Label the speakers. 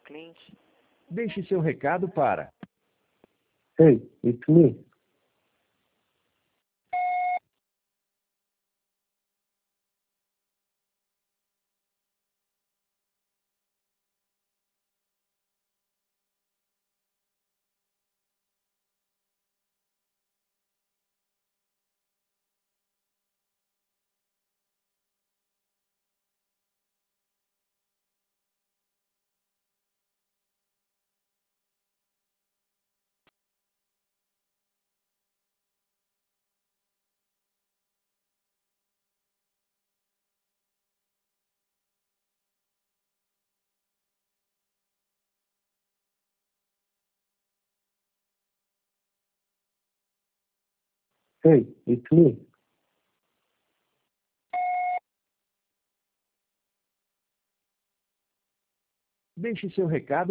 Speaker 1: cliente.
Speaker 2: Deixe seu recado para...
Speaker 3: Hey, it's me. Hey, it's me.
Speaker 2: Deixe seu recado